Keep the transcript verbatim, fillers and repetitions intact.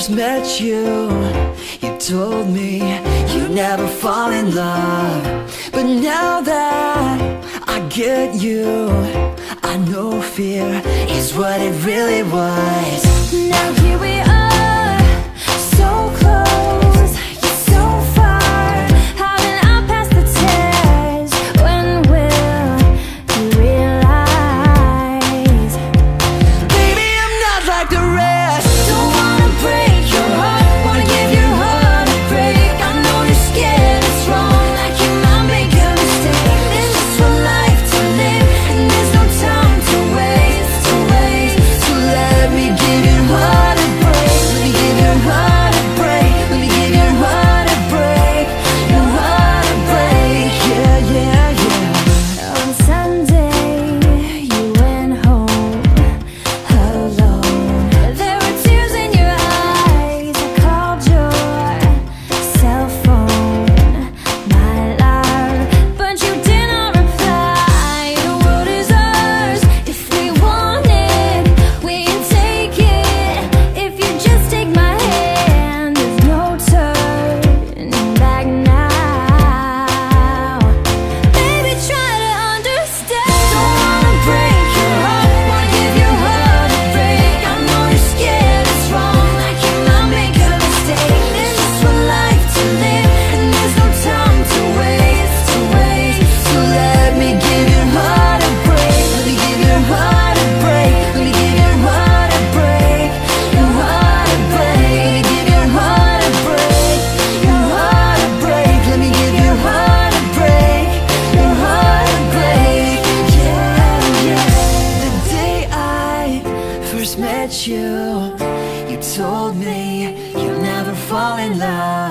first met you, you told me you'd never fall in love. But now that I get you, I know fear is what it really was. Now here we are, so close, yet so far. Haven't I passed the test? When will you realize? Baby, I'm not like the rest. Don't wanna break your heart, wanna give your heart a break. I know you're scared it's wrong, like you might make a mistake. There's just one life to live, and there's no time to waste, to waste. So let me give your heart a break. Let me give your heart a break. Let me give your heart a break. Your heart a break. Yeah, yeah, yeah. On Sunday, you went home alone. There were tears in your eyes. I called your cell phone, my love, but you did not reply. The world is ours. If we want it, we can take it. If you just take my hand, there's no turning back now. Baby, try to understand. Don't wanna break your heart, wanna give your heart a break. I know you're scared it's wrong, like you might make a mistake. There's just one life to live, and there's no time to waste, to waste. So let me give your heart a break. Let me give your heart a break. Let me give your heart a break. Your heart a break. Let me give your heart a break. Your heart a break. Let me give your heart a break. Your heart a break. Yeah, yeah. The day I first met you, you told me you'll never fall in love.